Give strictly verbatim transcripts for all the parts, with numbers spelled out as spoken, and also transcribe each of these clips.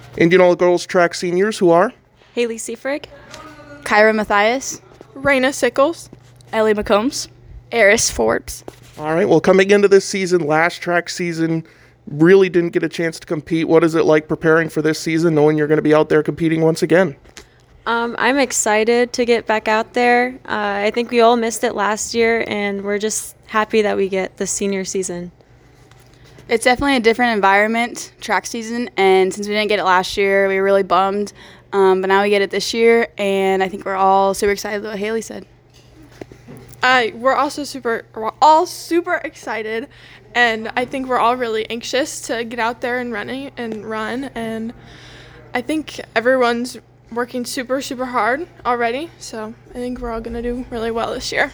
Indianola girls track seniors who are Haley Seafrig, Kyra Matthias, Raina Sickles, Ellie McCombs, Eris Forbes. all right. Well, coming into this season, last track season, really didn't get a chance to compete. What is it like preparing for this season, knowing you're going to be out there competing once again? Um, I'm excited to get back out there. Uh, I think we all missed it last year, and we're just happy that we get the senior season. It's definitely a different environment, track season, and since we didn't get it last year, we were really bummed. Um, but now we get it this year, and I think we're all super excited what Haley said. Uh, we're also super, we're all super excited, and I think we're all really anxious to get out there and running and run. And I think everyone's working super, super hard already. So I think we're all gonna do really well this year.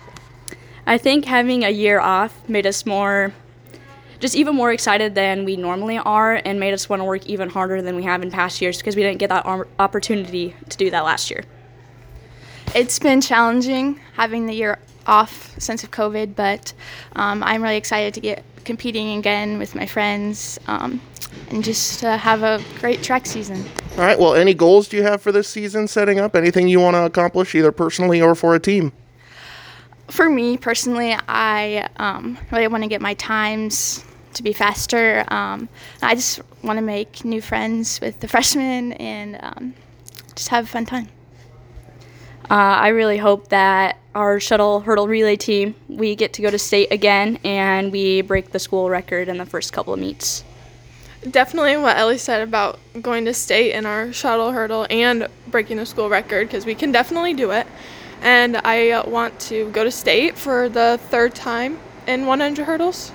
I think having a year off made us more, just even more excited than we normally are, and made us want to work even harder than we have in past years because we didn't get that opportunity to do that last year. It's been challenging having the year off since of COVID, but um, I'm really excited to get competing again with my friends um, and just uh, have a great track season. All right. Well, any goals do you have for this season setting up? Anything you want to accomplish either personally or for a team? For me personally, I um, really want to get my times to be faster. Um, I just want to make new friends with the freshmen and um, just have a fun time. Uh, I really hope that our shuttle hurdle relay team, we get to go to state again and we break the school record in the first couple of meets. Definitely what Ellie said about going to state in our shuttle hurdle and breaking the school record, because we can definitely do it. And I uh, want to go to state for the third time in one hundred hurdles.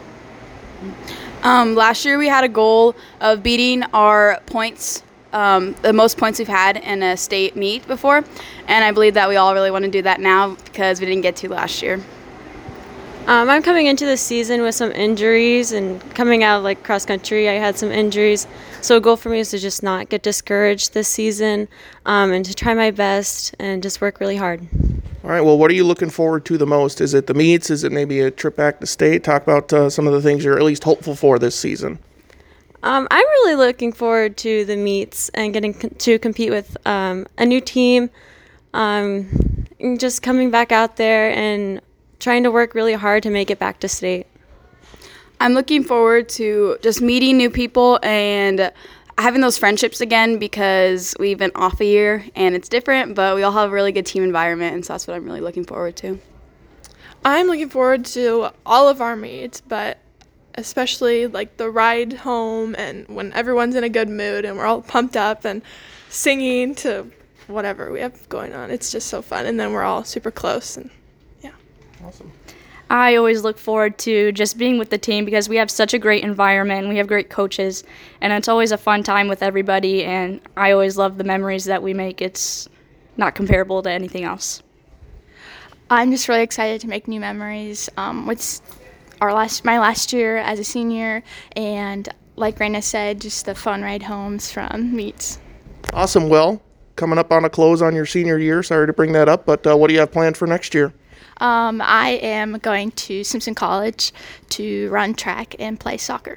Um, last year we had a goal of beating our points, um, the most points we've had in a state meet before, and I believe that we all really want to do that now because we didn't get to last year. Um, I'm coming into the season with some injuries, and coming out of like cross country, I had some injuries. So a goal for me is to just not get discouraged this season, um, and to try my best and just work really hard. All right. Well, what are you looking forward to the most? Is it the meets? Is it maybe a trip back to state? Talk about uh, some of the things you're at least hopeful for this season. Um, I'm really looking forward to the meets and getting co- to compete with um, a new team, um, and just coming back out there and trying to work really hard to make it back to state. I'm looking forward to just meeting new people and having those friendships again, because we've been off a year and it's different, but we all have a really good team environment, and so that's what I'm really looking forward to. I'm looking forward to all of our meets, but especially like the ride home and when everyone's in a good mood and we're all pumped up and singing to whatever we have going on. It's just so fun, and then we're all super close, and yeah. Awesome. I always look forward to just being with the team because we have such a great environment, we have great coaches, and it's always a fun time with everybody, and I always love the memories that we make. It's not comparable to anything else. I'm just really excited to make new memories. Um, with our last, my last year as a senior, and like Raina said, just the fun ride homes from meets. Awesome. Well, coming up on a close on your senior year. Sorry to bring that up, but uh, what do you have planned for next year? Um, I am going to Simpson College to run track and play soccer.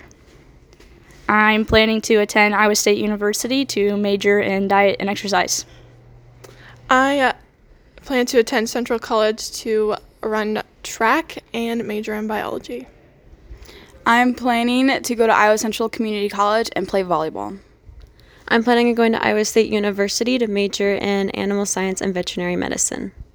I'm planning to attend Iowa State University to major in diet and exercise. I uh, plan to attend Central College to run track and major in biology. I'm planning to go to Iowa Central Community College and play volleyball. I'm planning on going to Iowa State University to major in animal science and veterinary medicine.